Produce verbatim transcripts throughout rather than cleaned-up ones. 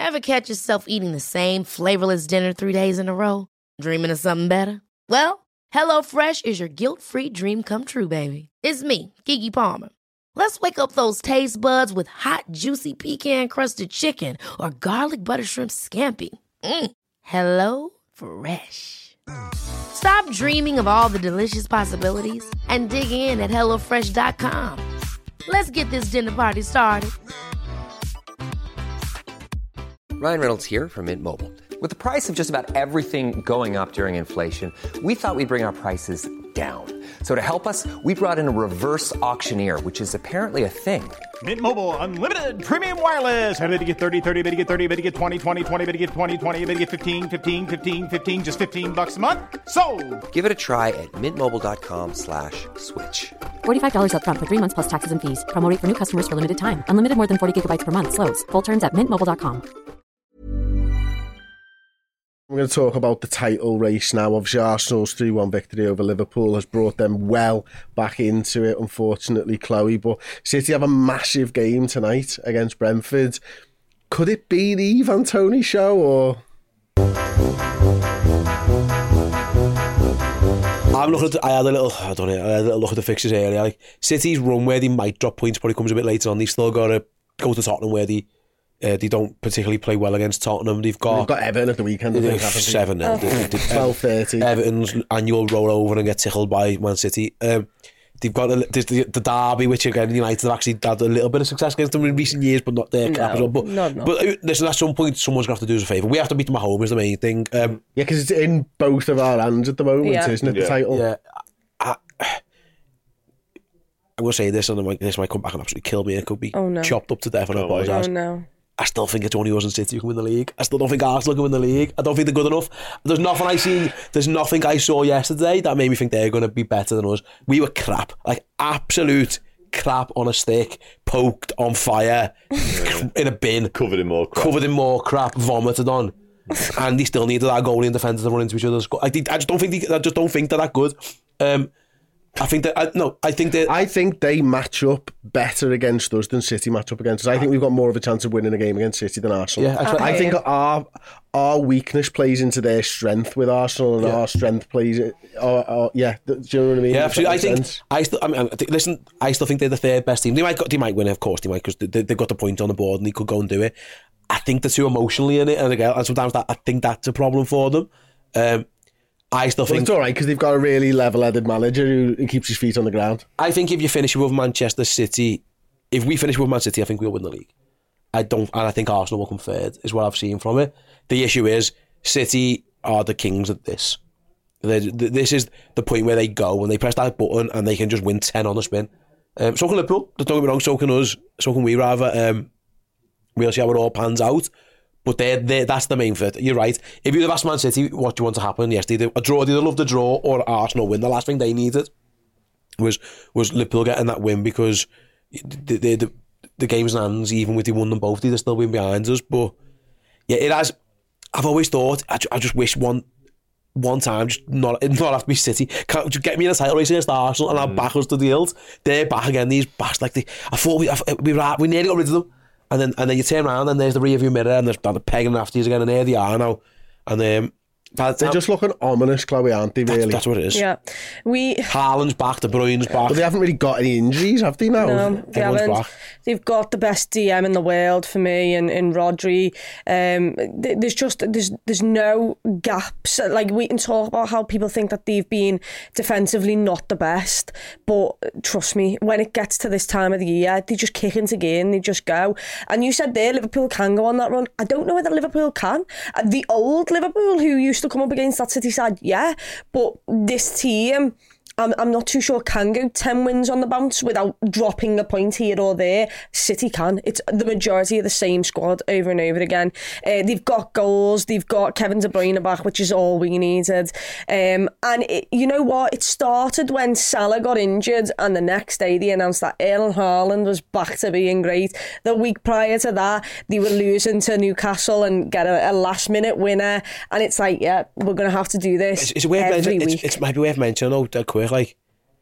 Ever catch yourself eating the same flavorless dinner three days in a row? Dreaming of something better? Well, HelloFresh is your guilt-free dream come true, baby. It's me, Keke Palmer. Let's wake up those taste buds with hot, juicy pecan-crusted chicken or garlic butter shrimp scampi. Mm. Hello Fresh. Stop dreaming of all the delicious possibilities and dig in at hello fresh dot com. Let's get this dinner party started. Ryan Reynolds here from Mint Mobile. With the price of just about everything going up during inflation, we thought we'd bring our prices down. So to help us, we brought in a reverse auctioneer, which is apparently a thing. Mint Mobile Unlimited Premium Wireless. How to get thirty, thirty, how to get thirty, how to get twenty, twenty, twenty, how to get twenty, twenty, how to get fifteen, fifteen, fifteen, fifteen, just fifteen bucks a month? Sold! Give it a try at mintmobile.com slash switch. forty-five dollars up front for three months plus taxes and fees. Promo rate for new customers for limited time. Unlimited more than forty gigabytes per month. Slows full terms at mint mobile dot com. We're going to talk about the title race now. Obviously, Arsenal's three one victory over Liverpool has brought them well back into it, unfortunately, Chloe. But City have a massive game tonight against Brentford. Could it be the Ivan Toney show, or...? I'm looking at, I had a little, I don't know, I had a little look at the fixtures earlier. Like, City's run where they might drop points probably comes a bit later on. They've still got to go to Tottenham where they... Uh, they don't particularly play well against Tottenham. They've got, They've got Everton at the weekend. I think, seven. Oh. twelve thirty. Everton's annual roll over and get tickled by Man City. Um, they've got a, the, the derby, which again United have actually had a little bit of success against them in recent years, but not their no, capital. But, no, no. but listen, at some point, someone's going to have to do us a favour. We have to beat them at home is the main thing. Um, yeah, because it's in both of our hands at the moment, yeah. isn't it? The yeah. title. Yeah. I, I'm going to say this, and might, this might come back and absolutely kill me. It could be oh, no. chopped up to death, and I oh, apologise. Oh, no. I still think it's only us and City who can win the league. I still don't think Arsenal can win the league. I don't think they're good enough. There's nothing I see. There's nothing I saw yesterday that made me think they're going to be better than us. We were crap, like absolute crap on a stick, poked on fire, yeah. in a bin, covered in more crap, covered in more crap, vomited on, and they still needed our goalie and defenders to run into each other. I, I just don't think. They, I just don't think they're that good. Um, I think that I, no. I think that I think they match up better against us than City match up against us. I think we've got more of a chance of winning a game against City than Arsenal. Yeah, I think our our weakness plays into their strength with Arsenal, and yeah. our strength plays. Our, our, yeah, do you know what I mean? Yeah, absolutely. I think sense? I still. I mean, I think, listen, I still think they're the third best team. They might. They might win, of course. They might because they, they've got the point on the board and they could go and do it. I think they're too emotionally in it, and again, and sometimes that I think that's a problem for them. Um, I still well, think it's all right because they've got a really level-headed manager who, who keeps his feet on the ground. I think if you finish with Manchester City, if we finish with Man City, I think we'll win the league. I don't, and I think Arsenal will come third, is what I've seen from it. The issue is City are the kings at this. They're, this is the point where they go when they press that button and they can just win ten on the spin. Um, so can Liverpool. Don't get me wrong. So can us. So can we. Rather, um, we'll see how it all pans out. But they're, they're, that's the main fit. You're right. If you'd have asked Man City what do you want to happen yesterday, a draw, they'd love the draw or Arsenal win. The last thing they needed was was Liverpool getting that win because the the, the, the game's in hands. Even with they won them both, they'd still been behind us. But yeah, it has. I've always thought I, I just wish one one time just not not have to be City. Can't just get me in a title race against Arsenal and I'll mm. back us to the hilt. They're back again. These bastards. Like they, I thought we I, we were we nearly got rid of them. And then and then you turn around and there's the rear view mirror and they're, they're pegging after you again and there they are now. And um, they're um, just looking ominous, Chloe, aren't they, really? That's, that's what it is. Yeah. We... Haaland's back, De Bruyne's back. But they haven't really got any injuries, have they now? No, they Everyone's haven't. back. They've got the best D M in the world for me in, in Rodri. Um, there's just there's there's no gaps. Like we can talk about how people think that they've been defensively not the best, but trust me, when it gets to this time of the year, they just kick into gear and they just go. And you said there, Liverpool can go on that run. I don't know whether Liverpool can. The old Liverpool who used to come up against that City side, yeah, but this team, I'm, I'm not too sure can go ten wins on the bounce without dropping a point here or there. City can. It's the majority of the same squad over and over again. Uh, they've got goals. They've got Kevin De Bruyne back, which is all we needed. Um, and it, you know what? It started when Salah got injured and the next day they announced that Erling Haaland was back to being great. The week prior to that, they were losing to Newcastle and get a, a last minute winner. And it's like, yeah, we're going to have to do this it's, it's a way every of week. It's, it's maybe worth mentioning, though, that quick. Like,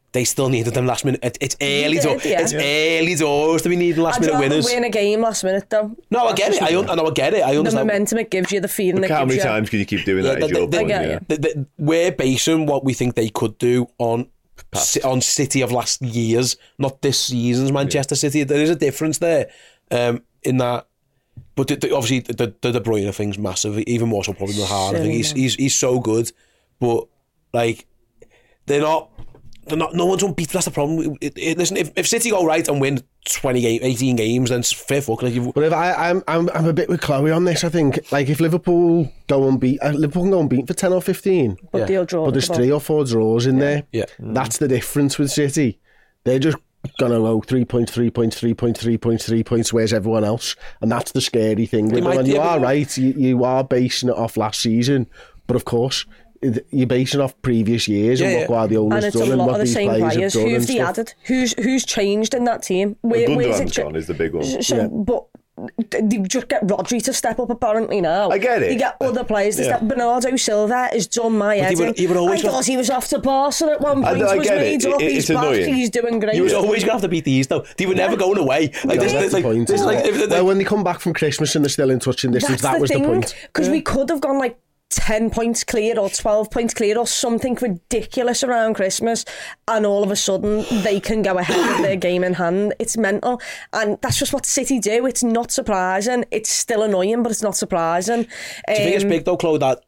they still needed them last minute. It, it's early did, doors. yeah. It's early doors to be needing last I'd minute rather winners. win a game last minute though. No, I get it. I, un- I know I get it. I The understand. momentum it gives you, the feeling Look it how gives many you. times can you keep doing that? Yeah, Is the- your the- point, yeah, yeah. yeah. The, the, we're basing what we think they could do on Ci- on City of last year's, not this season's Manchester City. There is a difference there um, in that. But the, the, obviously, the, the De Bruyne thing's massive, even more so probably than Haaland. I think he's, he's he's so good, but like they're not. They're not. No one's unbeaten. That's the problem. It, it, listen, if, if City go right and win twenty, eighteen games, then it's fair fuck. Like you've, But if I, I'm, I'm, I'm a bit with Chloe on this. I think, like, if Liverpool go unbeaten, uh, Liverpool can go unbeaten for ten or fifteen, But they'll draw. but there's with three or four draws in there. Yeah. That's the difference with City. They're just gonna go three points, three points, three points, three points, three points. Where's everyone else? And that's the scary thing. With might- them. And you yeah, are but- right. You, you are basing it off last season, but of course. it- You're basing off previous years Yeah, and what yeah. Guardiola's And it's done a and lot what of the these same players, players. have done Who've and they stuff. added? Who's who's changed in that team? Where, where's Gundogan's it? gone is the big one. So, Yeah. but they just get Rodri to step up apparently now. I get it. They get other players to Yeah. step. Bernardo Silva has done my he head would- in. he would always I have- thought he was off to Barca at one I point. know, I was get it. made up. It- He's it's back. annoying. He's doing great. he was always going to have to beat these though. They were never going away. Like this, That's this, the like, point, this, isn't like, it? if, like, Well, when they come back from Christmas and they're still in touch and distance, That's that was the the thing, point. because we could have gone like ten points clear or twelve points clear or something ridiculous around Christmas, and all of a sudden they can go ahead with their game in hand. It's mental, and that's just what City do. It's not surprising. It's still annoying, but it's not surprising. Do you think it's Um, big though, Chloe, that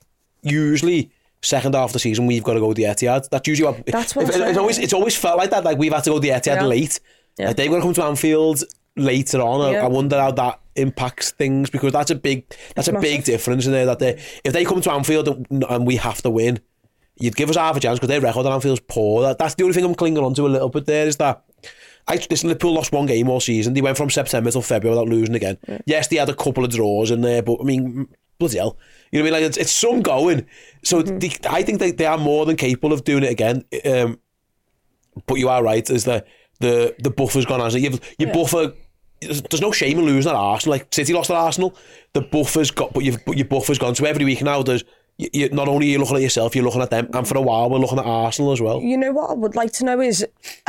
usually second half of the season we've got to go to the Etihad? That's usually what, That's what if- I'm it's saying. always it's always felt like that. Like we've had to go to the Etihad Yeah. late. Yeah. Like they've got to come to Anfield later on. I- Yeah. I wonder how that impacts things, because that's a big that's It's a big massive. difference in there. That they if they come to Anfield and, and we have to win, you'd give us half a chance because their record at Anfield's poor. That, that's the only thing I'm clinging on to a little bit. There is that. I listen, Liverpool lost one game all season. They went from September till February without losing again. Yeah. Yes, they had a couple of draws in there, but I mean, bloody hell, you know what I mean? Like it's, it's some going. So Mm-hmm. they, I think they, they are more than capable of doing it again. Um, but you are right. Is the the the buffer's gone? Hasn't it? You've, your yeah. buffer. There's, there's no shame in losing at Arsenal. Like City lost at Arsenal, the buffer's got, but you've but your buffer's gone. So every week now, there's you, you, not only are you looking at yourself, you're looking at them, and for a while we're looking at Arsenal as well. You know what I would like to know is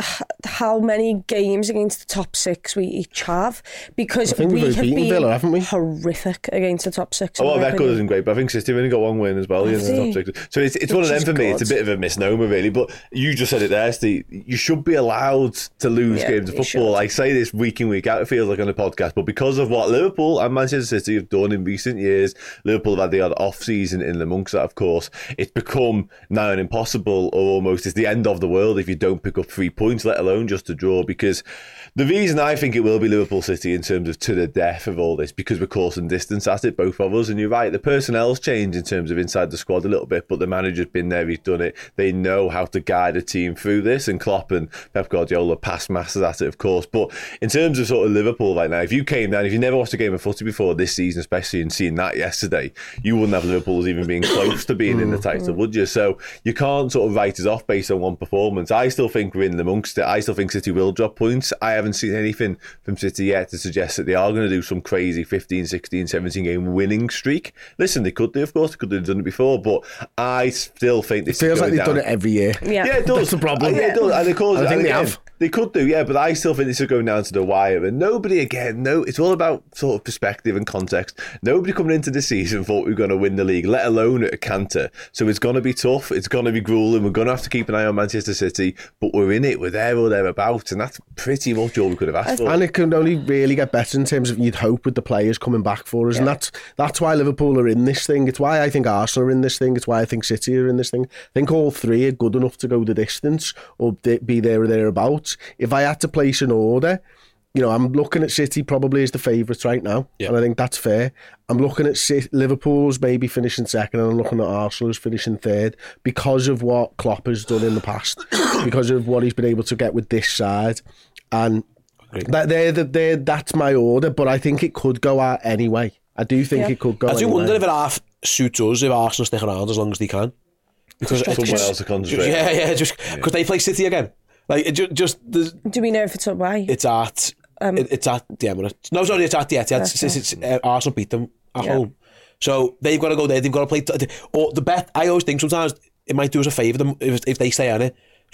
how many games against the top six we each have, because I think we we've have beaten been Villa, haven't we? horrific against the top six. Oh, in well, my record opinion. isn't great, but I think City have only got one win as well. Have Yeah, in the they? top six. So it's, it's one of Which them for is me. It's a good. bit of a misnomer, really. But you just said it there, Steve. You should be allowed to lose Yeah, games of you football. should. I say this week in, week out, it feels like on a podcast, but because of what Liverpool and Manchester City have done in recent years, Liverpool have had the odd off season in amongst that, of course. It's become now an impossible, or almost it's the end of the world if you don't pick up three points, let alone just a draw. Because the reason I think it will be Liverpool City in terms of to the death of all this, because we're causing distance at it, both of us. And you're right, the personnel's changed in terms of inside the squad a little bit, but the manager's been there, he's done it. They know how to guide a team through this, and Klopp and Pep Guardiola past masters at it, of course. But in terms of sort of Liverpool right now, if you came down, if you never watched a game of footy before this season, especially, and seen that yesterday, you wouldn't have Liverpool as even being close to being in the title, would you? So you can't sort of write us off based on one performance. I still think we're in amongst it. I still think City will drop points. I haven't seen anything from City yet to suggest that they are going to do some crazy fifteen, sixteen, seventeen game winning streak. Listen, they could do, of course, they could have done it before, but I still think this It feels is like going they've down. done it every year. Yeah. Yeah, it does. That's the problem. Yeah, it does. And, of course, And I think and they again, have. They could do, yeah, but I still think this is going down to the wire. And nobody, again, no, it's all about sort of perspective and context. Nobody coming into the season thought we were going to win the league, let alone at a canter. So it's going to be tough. It's going to be grueling. We're going to have to keep an eye on Manchester City, but we're in it. We're there or thereabouts, and that's pretty much all we could have asked for. And it can only really get better in terms of you'd hope with the players coming back for us. Yeah. And that's that's why Liverpool are in this thing. It's why I think Arsenal are in this thing. It's why I think City are in this thing. I think all three are good enough to go the distance or be there or thereabouts. If I had to place an order, you know, I'm looking at City probably as the favourites right now, yeah. and I think that's fair. I'm looking at City, Liverpool's maybe finishing second, and I'm looking at Arsenal's finishing third because of what Klopp has done in the past, because of what he's been able to get with this side, and that they're the, they're, that's my order. But I think it could go out anyway. I do think yeah. it could go. I do anyway. wonder if it half suits us if Arsenal stick around as long as they can, because someone it's, else to concentrate. Yeah, yeah, just because yeah. they play City again. Like it just, just do we know if it's away? It's at um, it, it's at the Emirates. No, sorry, it's at the Etihad. It's, it's, it's, uh, Arsenal beat them at yeah. home, so they've got to go there. They've got to play. T- or the bet I always think sometimes it might do us a favour them if, if they stay on it.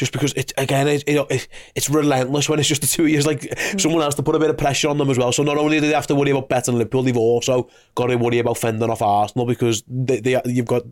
just because it again it, it, it it's relentless when it's just the two years. Like mm. someone has to put a bit of pressure on them as well. So not only do they have to worry about betting Liverpool, they've also got to worry about fending off Arsenal because they, they you've got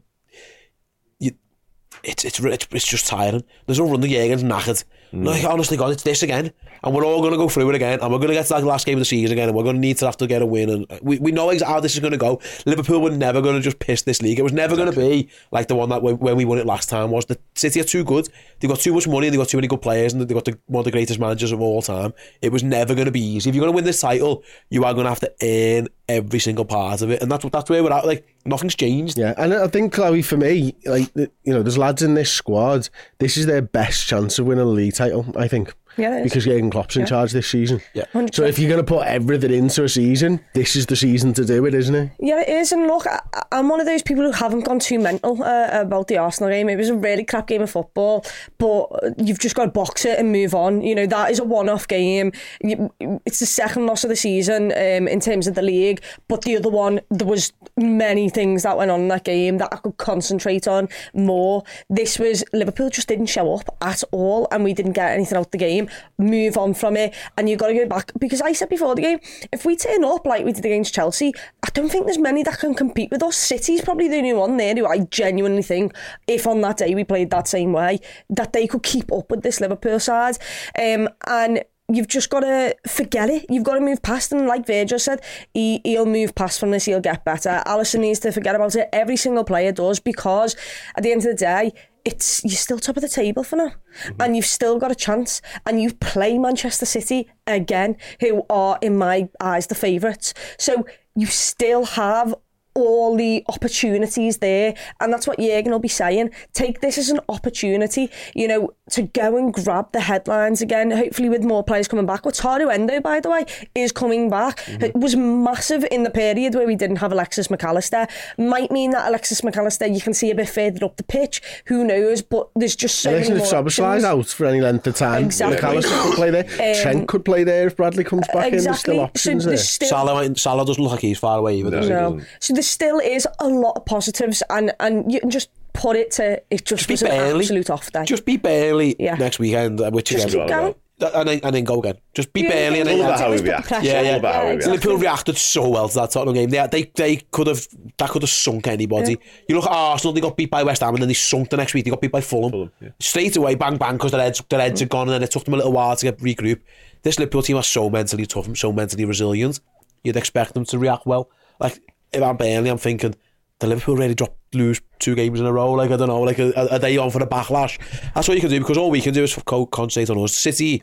you. It's it's it's it's just tiring. There's no run the year against knackered. Mm. Like honestly, God, it's this again, and we're all going to go through it again, and we're going to get to that last game of the season again, and we're going to need to have to get a win. And we, we know exactly how this is going to go. Liverpool were never going to just piss this league. It was never exactly. going to be like the one that when, when we won it last time was. The City are too good. They've got too much money. They've got too many good players, and they've got the, one of the greatest managers of all time. It was never going to be easy. If you're going to win this title, you are going to have to earn every single part of it, and that's that's where we're at. Like nothing's changed. Yeah, and I think Chloe, for me, like you know, there's lads in this squad. This is their best chance of winning a league title, I think. Yeah, it is. Because Jurgen Klopp's in yeah. charge this season. Yeah. one hundred percent. So if you're going to put everything into a season, this is the season to do it, isn't it? Yeah, it is. And look, I, I'm one of those people who haven't gone too mental uh, about the Arsenal game. It was a really crap game of football, but you've just got to box it and move on. You know, that is a one-off game. You, it's the second loss of the season um, in terms of the league, but the other one, there was many things that went on in that game that I could concentrate on more. This was, Liverpool just didn't show up at all, and we didn't get anything out the game. Move on from it, and you've got to go back, because I said before the game, if we turn up like we did against Chelsea, I don't think there's many that can compete with us. City's probably the only one there who I genuinely think, if on that day we played that same way, that they could keep up with this Liverpool side. Um, and you've just got to forget it. You've got to move past, and like Virgil said, he, he'll move past from this, he'll get better. Alisson needs to forget about it. Every single player does, because at the end of the day, it's you're still top of the table for now, mm-hmm. and you've still got a chance, and you play Manchester City again, who are in my eyes the favourites. So you still have all the opportunities there, and that's what Jurgen will be saying. Take this as an opportunity, you know, to go and grab the headlines again, hopefully with more players coming back. Wataru Endo, by the way, is coming back. Mm-hmm. It was massive in the period where we didn't have Alexis McAllister. Might mean that Alexis McAllister you can see a bit further up the pitch, who knows, but there's just so Listen, many if more Szoboszlai's out for any length of time, exactly. McAllister could play there, um, Trent could play there if Bradley comes back exactly. in. There's still options so there. Still... Salah, Salah doesn't look like he's far away either. No, no. So there still is a lot of positives, and, and you can just put it to it just, just was an absolute off day. Just be barely yeah. next weekend, which just again, keep going. And then, and then go again. Just be yeah, barely. And all then about how we react. Yeah, yeah. All about how we react. Liverpool reacted so well to that Tottenham game. They they they could have that could have sunk anybody. Yeah. You look at Arsenal; they got beat by West Ham, and then they sunk the next week. They got beat by Fulham, Fulham yeah. straight away, bang bang, because their heads their heads mm. are gone, and then it took them a little while to get regroup. This Liverpool team are so mentally tough and so mentally resilient. You'd expect them to react well. Like if I'm Burnley, I'm thinking, the Liverpool really drop lose two games in a row? Like I don't know. Like are, are they on for the backlash? That's what you can do, because all we can do is concentrate on us. City.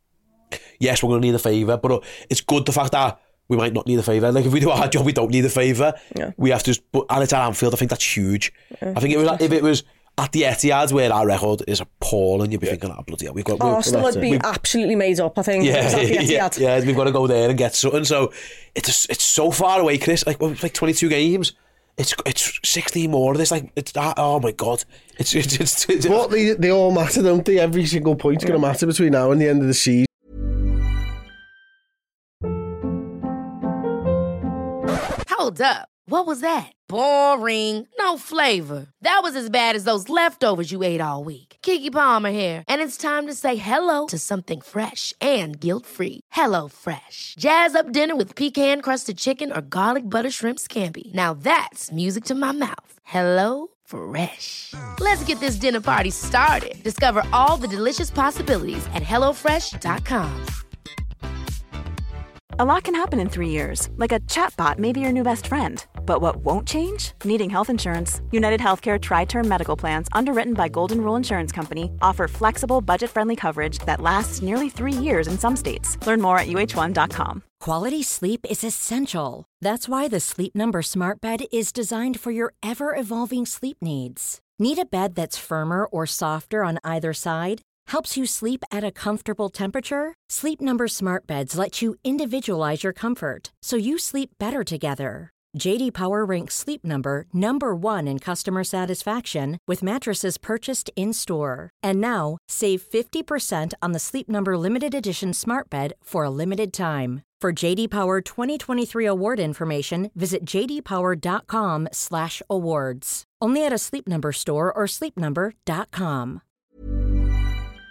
Yes, we're going to need a favour, but it's good the fact that we might not need a favour. Like if we do our job, we don't need a favour. Yeah. We have to, but and it's at Anfield. I think that's huge. Yeah, I think it was if it was at the Etihad, where our record is appalling, you'd be yeah. thinking, "Oh bloody hell, we've got." Arsenal would be absolutely made up. I think. Yeah, yeah, yeah, we've got to go there and get something. So it's it's so far away, Chris. Like well, it's like twenty-two games. It's it's sixteen more of this. Like it's oh my god. It's it's it's. it's but they they all matter, don't they? Every single point's yeah. going to matter between now and the end of the season. Hold up. What was that? Boring. No flavor. That was as bad as those leftovers you ate all week. Keke Palmer here, and it's time to say hello to something fresh and guilt-free. Hello Fresh. Jazz up dinner with pecan-crusted chicken or garlic butter shrimp scampi. Now that's music to my mouth. Hello Fresh. Let's get this dinner party started. Discover all the delicious possibilities at hello fresh dot com. A lot can happen in three years, like a chatbot may be your new best friend. But what won't change? Needing health insurance. United Healthcare Tri-Term Medical Plans, underwritten by Golden Rule Insurance Company, offer flexible, budget-friendly coverage that lasts nearly three years in some states. Learn more at U H one dot com. Quality sleep is essential. That's why the Sleep Number Smart Bed is designed for your ever-evolving sleep needs. Need a bed that's firmer or softer on either side? Helps you sleep at a comfortable temperature? Sleep Number Smart Beds let you individualize your comfort, so you sleep better together. J D Power ranks Sleep Number number one in customer satisfaction with mattresses purchased in-store. And now, save fifty percent on the Sleep Number Limited Edition Smart Bed for a limited time. For J D Power twenty twenty-three award information, visit j d power dot com slash awards. Only at a Sleep Number store or sleep number dot com.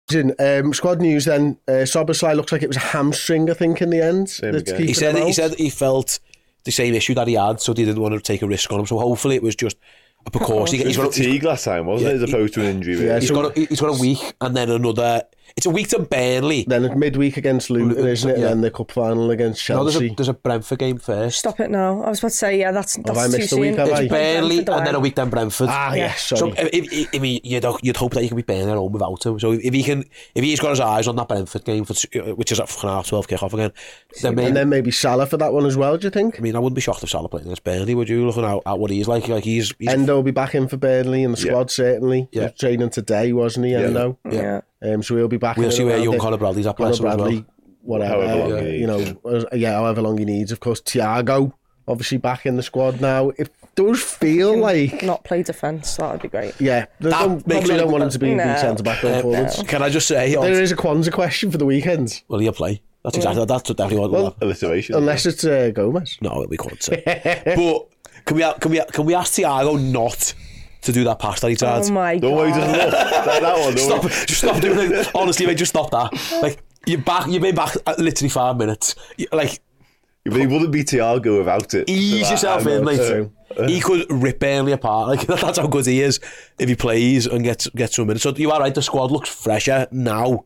Um, squad news then. Uh, Szoboszlai looks like it was a hamstring, I think, in the end. That's He said him he out. said he felt the same issue that he had, so they didn't want to take a risk on him. So hopefully it was just a precaution. It was He's got, fatigue last time, wasn't Yeah, it, as opposed to an injury? Really. Yeah, he's, so- got a, he's got a week and then another. It's a week to Burnley. Then at midweek against Luton, isn't it? Yeah. And then the cup final against No, there's Chelsea. a, there's a Brentford game first. Stop it now. I was about to say, yeah, that's, that's I too missed a soon. week, have They I? play Burnley Brentford and then a away. week then Brentford. Ah, Yeah. yes, So sorry. if, if, I mean, you'd, you'd hope that he can be Burnley at home without him. So if he can, if he's got his eyes on that Brentford game, for, which is at fucking half twelve kick off again, then maybe, and then maybe Salah for that one as well, do you think? I mean, I wouldn't be shocked if Salah played against Burnley. Would you? Looking at, at what he's like, like he's, he's Endo will be back in for Burnley in the Yeah. squad, certainly. Yeah. He was training today, wasn't he, Endo? Yeah. Um, so he'll be back We'll in see and where around young it. Conor Bradley's at, Conor bless him as well. Bradley, whatever, However long uh, he you know, needs. uh, yeah, however long he needs. Of course, Thiago, obviously back in the squad now. It does feel like, Not play defence, that would be great. yeah, they That don't, makes probably it- don't want him to be No. no. centre back going Uh, forwards. Can I just say, on, There is a Kwanzaa question for the weekend, will he play? That's exactly that's definitely what. Well, Alliteration. unless it's uh, Gomez. No, we can't say. But can we can we can we ask Thiago not to do that pass that he tried? Oh my Don't worry, God. doesn't look. That, that one, don't Stop! worry. Just stop doing it. Honestly, mate, just stop that. Like you're back. You've been back at literally five minutes. You- Like But he wouldn't be Thiago without it. ease So yourself that- in, mate. true. He could rip Burnley apart. Like that's how good he is if he plays and gets gets some minutes. So you are right. The squad looks fresher now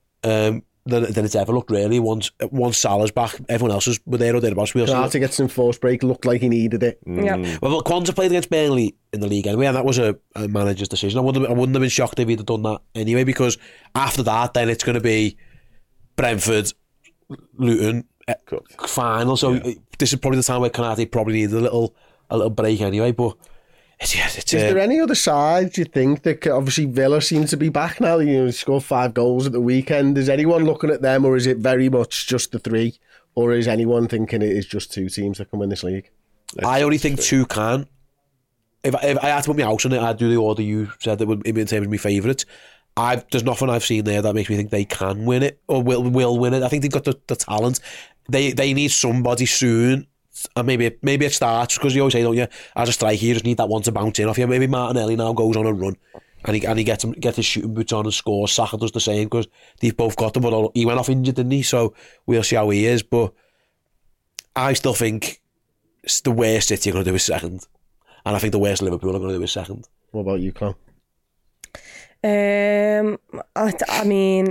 um, than than it's ever looked. Really, once once Salah's back, everyone else is were there or thereabouts. We'll see. Carter gets an enforced break, looked like he needed it. Yeah. Well, look, Kwanzaa played against Burnley in the league anyway, and that was a, a manager's decision. I wouldn't, have, I wouldn't have been shocked if he'd have done that anyway, because after that, then it's going to be Brentford, Luton, eh, Cup. final. So Yeah. this is probably the time where Konate probably needs a little a little break anyway. But it's, yeah, it's Is uh, there any other side, do you think, that c- obviously Villa seems to be back now? You know, they scored five goals at the weekend. Is anyone looking at them, or is it very much just the three? Or is anyone thinking it is just two teams that can win this league? I only think two can. If I, if I had to put my house on it, I'd do the order you said that would in terms of my favourites. I've there's nothing I've seen there that makes me think they can win it or will will win it. I think they've got the, the talent. They they need somebody soon, and maybe maybe it starts because you always say, don't you? As a striker, you just need that one to bounce in off you. Maybe Martinelli now goes on a run, and he and he gets him gets his shooting boots on and scores. Saka does the same because they've both got them, but he went off injured, didn't he? So we'll see how he is. But I still think it's the worst City are going to do is second, and I think the worst Liverpool are going to do is second. What about you, Clon? Um, I, I mean,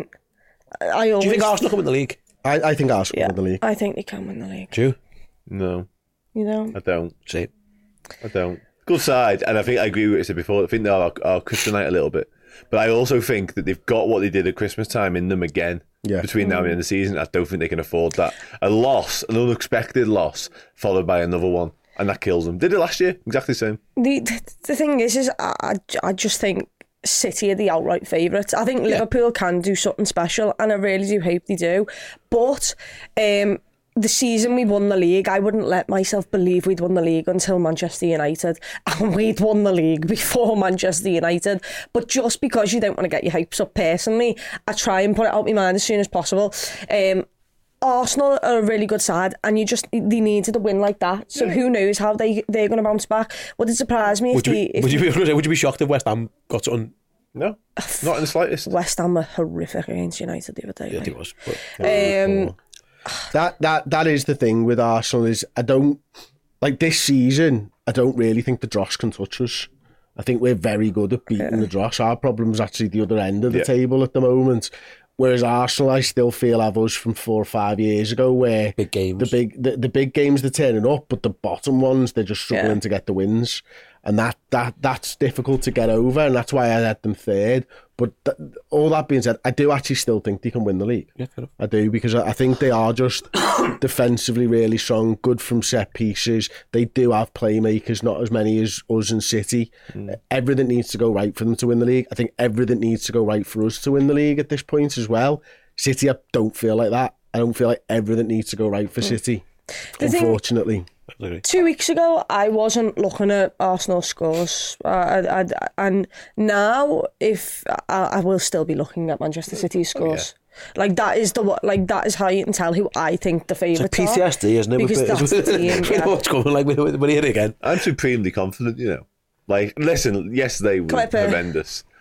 I always... Do you think Arsenal can win the league? I, I think Arsenal Yeah, win the league. I think they can win the league. Do you? No, You know? I don't. See. I don't. Good side, and I think I agree with what you said before. I think they are, are kryptonite a little bit, but I also think that they've got what they did at Christmas time in them again. Yeah. Between now and the end of the season, I don't think they can afford that. A loss, an unexpected loss, followed by another one, and that kills them. Did it last year? Exactly the same. The the thing is, is I, I just think City are the outright favourites. I think Liverpool can do something special, and I really do hope they do. But um, the season we won the league, I wouldn't let myself believe we'd won the league until Manchester United, and we'd won the league before Manchester United. But just because you don't want to get your hopes up personally, I try and put it out my mind as soon as possible. Um, Arsenal are a really good side, and you just they needed a win like that. So who knows how they they're going to bounce back? Would it surprise me if Would you, they, if would, you they- be, would you be shocked if West Ham got on? No, not in the slightest. West Ham were horrific against United the other day? Yeah, like. it was. But, Um, That that that is the thing with Arsenal is I don't like this season. I don't really think the Dross can touch us. I think we're very good at beating the Dross. Our problem's actually the other end of the Yeah. table at the moment. Whereas Arsenal, I still feel have us from four or five years ago, where Big games. the big the, the big games they're turning up, but the bottom ones they're just struggling Yeah. to get the wins, and that that that's difficult to get over, and that's why I had them third. But th- all that being said, I do actually still think they can win the league. yeah, fair enough. I do, because I I think they are just defensively really strong, good from set pieces. They do have playmakers, not as many as us and City. Everything needs to go right for them to win the league. I think everything needs to go right for us to win the league at this point as well. City, I don't feel like that. I don't feel like everything needs to go right for City, The thing- unfortunately. Two weeks ago, I wasn't looking at Arsenal scores, uh, I, I, and now, if I, I will still be looking at Manchester City's scores. Like that is the what, like that is how you can tell who I think the It's like favourites P T S D, are. isn't it? Because With- that's the team. we know Yeah. what's coming. Like we're, we're here again. I'm supremely confident, you know. Like, listen, yesterday was Clipper. horrendous.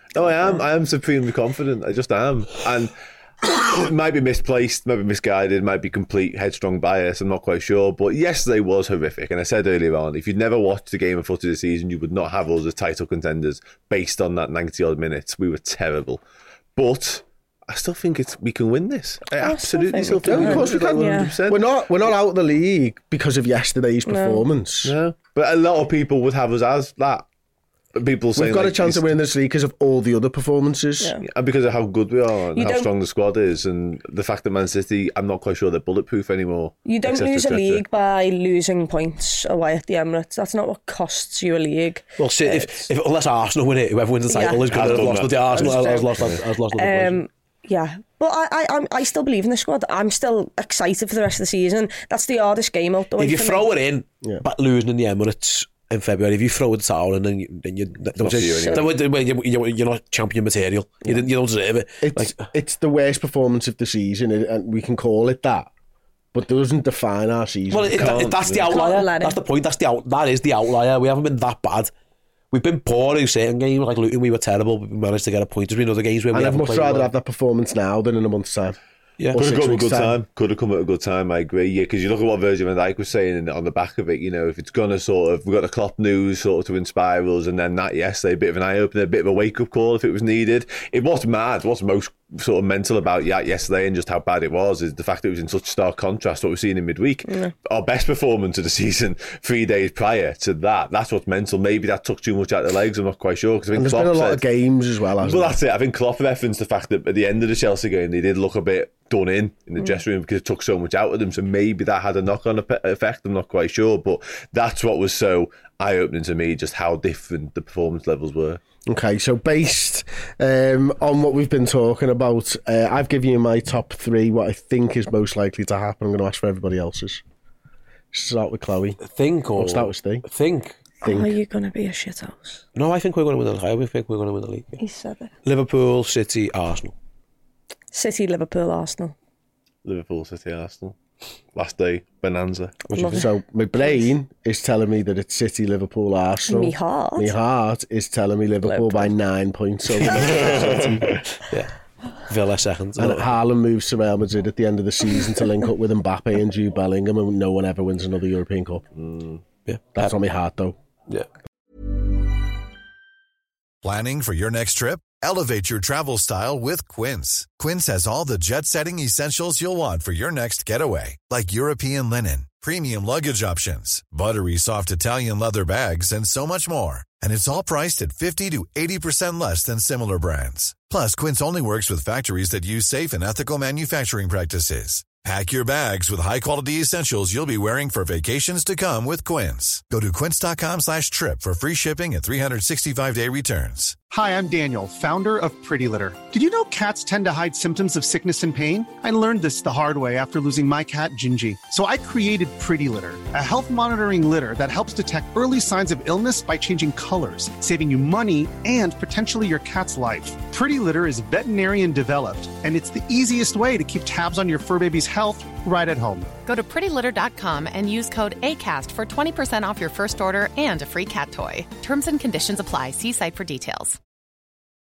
No, I am. I am supremely confident. I just am. And it might be misplaced, might be misguided, might be complete headstrong bias. I'm not quite sure. But yesterday was horrific. And I said earlier on, if you'd never watched a game of footy this season, you would not have us as title contenders based on that ninety-odd minutes. We were terrible. But I still think it's we can win this. I, I absolutely still think, yeah, we of course we can. one hundred percent. We're not we're not out of the league because of yesterday's performance. No. no. But a lot of people would have us as that. People saying we've got like, a chance of winning this league because of all the other performances. Yeah. And because of how good we are and you how don't... strong the squad is and the fact that Man City, I'm not quite sure they're bulletproof anymore. You don't cetera, lose a et cetera. league by losing points away at the Emirates. That's not what costs you a league. Well, see, if, if unless Arsenal win it, whoever wins the title Yeah. is going to have lost. The Arsenal has, has lost. Has lost. Um, yeah, but I, I, I'm- I still believe in the squad. I'm still excited for the rest of the season. That's the hardest game out the way. If you for throw me. it in, Yeah. but losing in the Emirates in February, if you throw it down and then you, then you don't for you anyway. then you- you- you- you're not champion material. You, didn't, you don't deserve it. It's Like, it's the worst performance of the season, and we can call it that. But it doesn't define our season. well, it, can't- that's the can't outlier. let it. That's the point. That's the out. That is the outlier. We haven't been that bad. We've been poor in certain games, like Luton. We were terrible, but we managed to get a point. There's been other games where we and I'd haven't much played rather well. have that performance now than in a month's time. Yeah. Or Could have six come at a weeks' good time. time. Could have come at a good time, I agree. Yeah, because you look at what Virgil van Dijk was saying and on the back of it, you know, if it's going to sort of, we've got the Klopp news sort of to inspire us, and then that yesterday, a bit of an eye-opener, a bit of a wake-up call if it was needed. It was mad. What's most sort of mental about that yesterday and just how bad it was is the fact that it was in such stark contrast to what we've seen in midweek. Yeah. Our best performance of the season three days prior to that. That's what's mental. Maybe that took too much out of the legs. I'm not quite sure. Because I think And there's Klopp been a lot said, of games as well. well, Hasn't that's it. I think Klopp referenced the fact that at the end of the Chelsea game, they did look a bit done in in the dressing room because it took so much out of them. So maybe that had a knock-on effect. I'm not quite sure. But that's what was so eye-opening to me, just how different the performance levels were. Okay, so based um, on what we've been talking about, uh, I've given you my top three, what I think is most likely to happen. I'm going to ask for everybody else's. Start with Chloe. Think or Or start with Steve. Think. Think. Are you going to be a shithouse? No, I think we're going to win the league. I think we're going to win the league. He said it. Liverpool, City, Arsenal. City, Liverpool, Arsenal. Liverpool, City, Arsenal. Last day, bonanza. Love it. So my brain is telling me that it's City, Liverpool, Arsenal. Me heart? My heart is telling me Liverpool, Liverpool. by nine points over City. Yeah. Villa second. And Haaland moves to Real Madrid at the end of the season to link up with Mbappe and Jude Bellingham, and no one ever wins another European Cup. Mm, yeah. That's on my heart, though. Yeah. Planning for your next trip? Elevate your travel style with Quince. Quince has all the jet-setting essentials you'll want for your next getaway, like European linen, premium luggage options, buttery soft Italian leather bags, and so much more. And it's all priced at fifty to eighty percent less than similar brands. Plus, Quince only works with factories that use safe and ethical manufacturing practices. Pack your bags with high-quality essentials you'll be wearing for vacations to come with Quince. Go to quince.com slash trip for free shipping and three sixty-five day returns. Hi, I'm Daniel, founder of Pretty Litter. Did you know cats tend to hide symptoms of sickness and pain? I learned this the hard way after losing my cat, Gingy. So I created Pretty Litter, a health monitoring litter that helps detect early signs of illness by changing colors, saving you money and potentially your cat's life. Pretty Litter is veterinarian developed, and it's the easiest way to keep tabs on your fur baby's health right at home. Go to pretty litter dot com and use code ACAST for twenty percent off your first order and a free cat toy. Terms and conditions apply. See site for details.